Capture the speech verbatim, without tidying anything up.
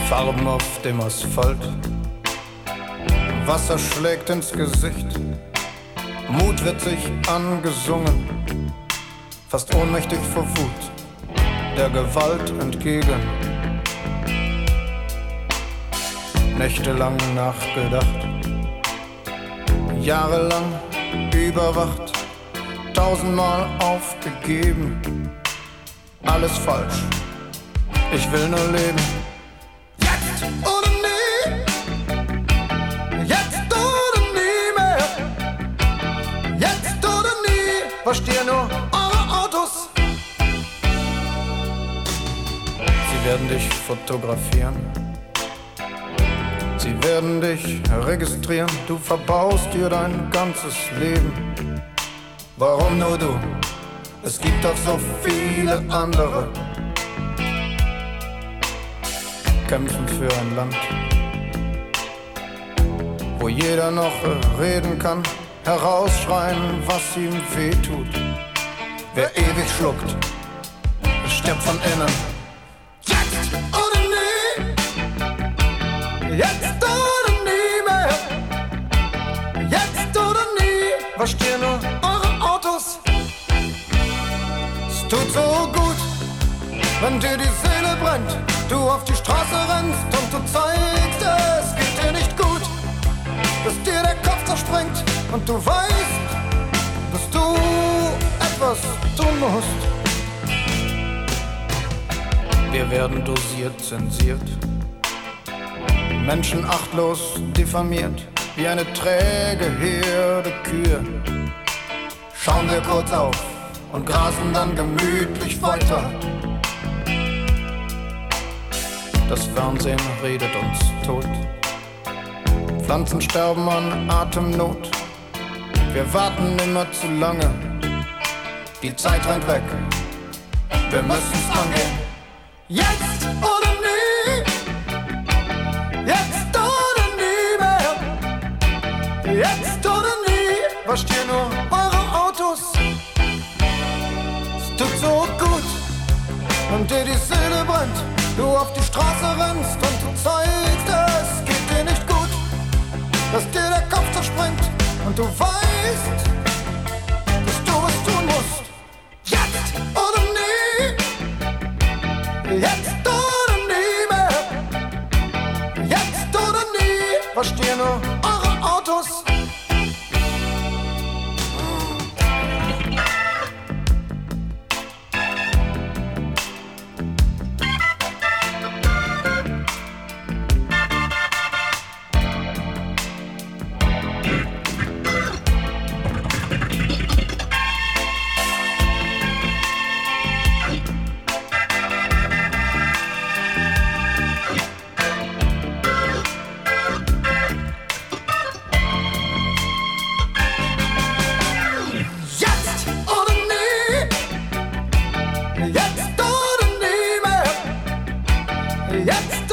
Farben auf dem Asphalt, Wasser schlägt ins Gesicht, Mut wird sich angesungen, fast ohnmächtig vor Wut, der Gewalt entgegen. Nächtelang nachgedacht, jahrelang überwacht, tausendmal aufgegeben, alles falsch, ich will nur leben. Jetzt oder nie, jetzt oder nie mehr, jetzt oder nie, wascht ihr nur eure Autos. Sie werden dich fotografieren, sie werden dich registrieren, du verbaust dir dein ganzes Leben. Warum nur du? Es gibt doch so viele andere. Kämpfen für ein Land, wo jeder noch reden kann, herausschreien, was ihm wehtut. Wer ewig schluckt, stirbt von innen. Jetzt oder nie, jetzt oder nie mehr, jetzt oder nie, wascht ihr nur eure Autos. Es tut so gut, wenn dir die Seele brennt, du auf die Straße rennst und du zeigst, es geht dir nicht gut, dass dir der Kopf zerspringt und du weißt, dass du etwas tun musst. Wir werden dosiert, zensiert, Menschen achtlos diffamiert, wie eine träge Herde Kühe. Schauen wir kurz auf und grasen dann gemütlich weiter. Das Fernsehen redet uns tot, Pflanzen sterben an Atemnot. Wir warten immer zu lange, die Zeit rennt weg, wir müssen's angehen. Jetzt oder nie, jetzt oder nie mehr, jetzt oder nie, wascht ihr nur eure Autos. Es tut so gut, wenn dir die Seele brennt, du auf die Straße rennst und du zeigst, es geht dir nicht gut, dass dir der Kopf zerspringt und du weißt, dass du was tun musst. Jetzt oder nie, jetzt oder nie mehr, jetzt oder nie, wascht ihr nur eure Autos. Jetzt